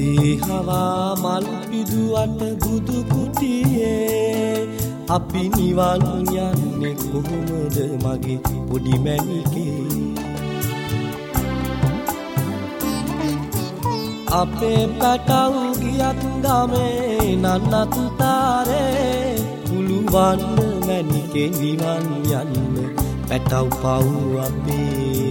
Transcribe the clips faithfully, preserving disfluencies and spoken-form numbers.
උදේ හවා මල් පිදුවට බුදු කුටියේ අපි නිවන් යන්නේ කොහොමද මගේ පොඩි මැණිකේ අපේ පැටව් ගියත් ගමේ නන්නත් තාරේ පුළුවන් මැණිකේ නිවන් යන්න පැටව් පව් අපේ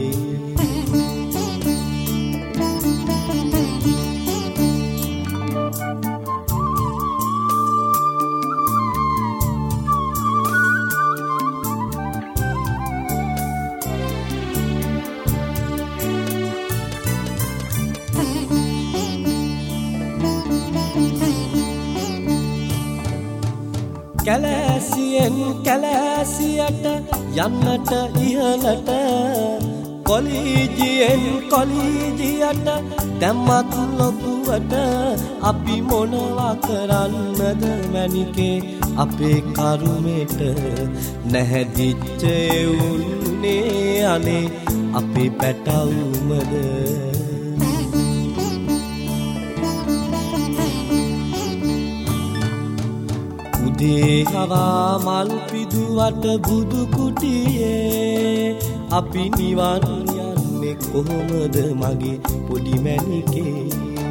කැලෑසියෙන් කැලෑසියට යන්නට ඉහළට කොලීජියෙන් කොලීජියට දැම්මත් ලොකුවට අපි මොනවා කරන්නද මැණිකේ අපේ කරුමෙට නැහැදිච්ච උන්නේ අනේ අපේ පැටවුමද උදේ හවා මල් පිදුවට බුදු කුටියේ අපි නිවන් යන්නේ කොහොමද මගේ පොඩි මැණිකේ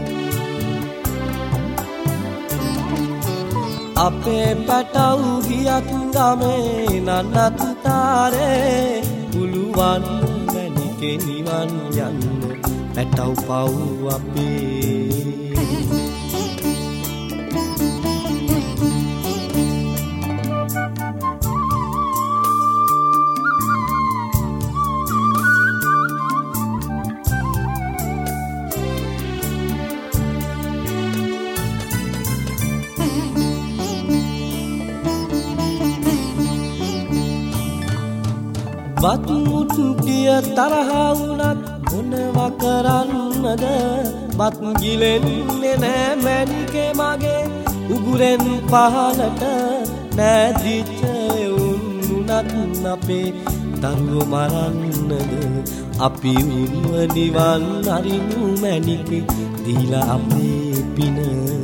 අපේ පැටව් ගියත් ගමේ නන්නත් තාරේ පුළුවන් මැණිකේ නිවන් යන්න පැටව් පව් අපේ වත් මුට්ටිය තරහ වුණත් මොනවා කරන්නද බත් ගිලෙන්නේ නෑ මැණිකේ මගේ උගුරෙන් පහලට නැදිච්ච උන්නුනත් අපේ දරුවෝ මරන්නද අපි උන්ව නිවන් අරිනු මැණිකේ දීලා අපේ පින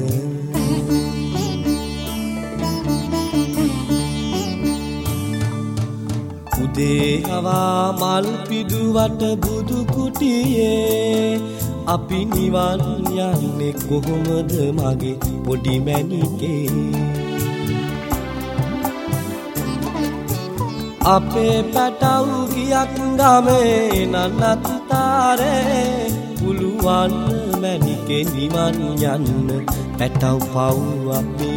උදේ හවා මල් පිදුවට බුදු කුටියේ අපි නිවන් යන්නේ කොහොමද මගේ පොඩි මැණිකේ අපේ පැටව් ගියත් ගමේ නන්නත් තාරේ පුළුවන් මැණිකේ නිවන් යන්න පැටව් පව් අපේ